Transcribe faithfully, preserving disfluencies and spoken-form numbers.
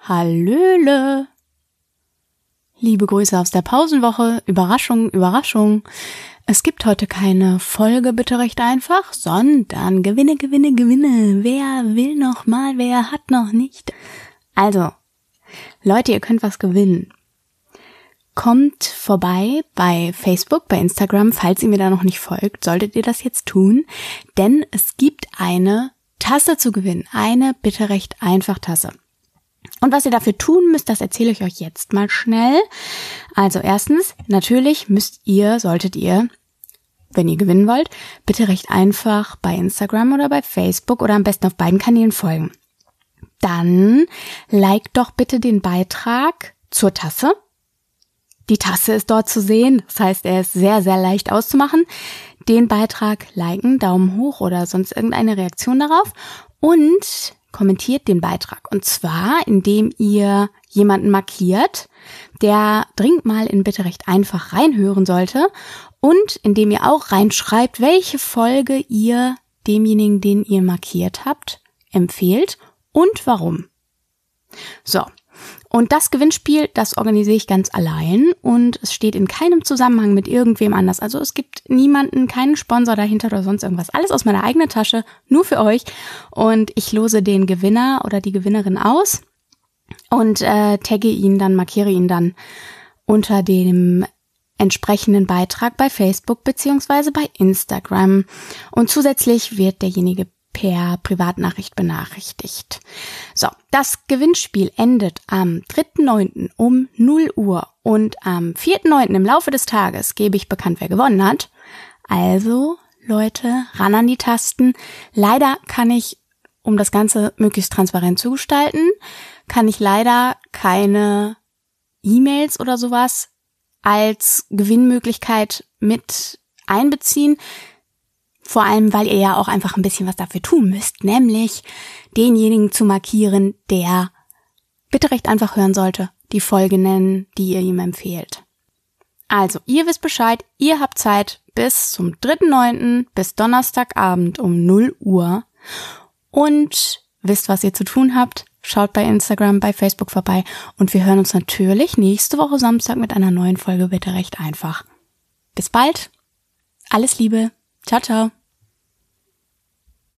Hallöle! Liebe Grüße aus der Pausenwoche. Überraschung, Überraschung. Es gibt heute keine Folge, bitte recht einfach, sondern Gewinne, Gewinne, Gewinne. Wer will noch mal, wer hat noch nicht? Also, Leute, ihr könnt was gewinnen. Kommt vorbei bei Facebook, bei Instagram, falls ihr mir da noch nicht folgt, solltet ihr das jetzt tun, denn es gibt eine Tasse zu gewinnen, eine bitte recht einfach Tasse. Und was ihr dafür tun müsst, das erzähle ich euch jetzt mal schnell. Also erstens, natürlich müsst ihr, solltet ihr, wenn ihr gewinnen wollt, bitte recht einfach bei Instagram oder bei Facebook oder am besten auf beiden Kanälen folgen. Dann liked doch bitte den Beitrag zur Tasse. Die Tasse ist dort zu sehen, das heißt, er ist sehr, sehr leicht auszumachen. Den Beitrag liken, Daumen hoch oder sonst irgendeine Reaktion darauf und kommentiert den Beitrag. Und zwar, indem ihr jemanden markiert, der dringend mal in Bitte recht einfach reinhören sollte und indem ihr auch reinschreibt, welche Folge ihr demjenigen, den ihr markiert habt, empfehlt und warum. So. Und das Gewinnspiel, das organisiere ich ganz allein und es steht in keinem Zusammenhang mit irgendwem anders. Also es gibt niemanden, keinen Sponsor dahinter oder sonst irgendwas. Alles aus meiner eigenen Tasche, nur für euch. Und ich lose den Gewinner oder die Gewinnerin aus und äh, tagge ihn dann, markiere ihn dann unter dem entsprechenden Beitrag bei Facebook beziehungsweise bei Instagram. Und zusätzlich wird derjenige per Privatnachricht benachrichtigt. So, das Gewinnspiel endet am dritten neunten um null Uhr und am vierten neunten im Laufe des Tages gebe ich bekannt, wer gewonnen hat. Also, Leute, ran an die Tasten. Leider kann ich, um das Ganze möglichst transparent zu gestalten, kann ich leider keine E-Mails oder sowas als Gewinnmöglichkeit mit einbeziehen. Vor allem, weil ihr ja auch einfach ein bisschen was dafür tun müsst, nämlich denjenigen zu markieren, der bitte recht einfach hören sollte, die Folge nennen, die ihr ihm empfehlt. Also, ihr wisst Bescheid, ihr habt Zeit bis zum dritten neunten bis Donnerstagabend um null Uhr und wisst, was ihr zu tun habt. Schaut bei Instagram, bei Facebook vorbei und wir hören uns natürlich nächste Woche Samstag mit einer neuen Folge bitte recht einfach. Bis bald, alles Liebe. Ciao, ciao.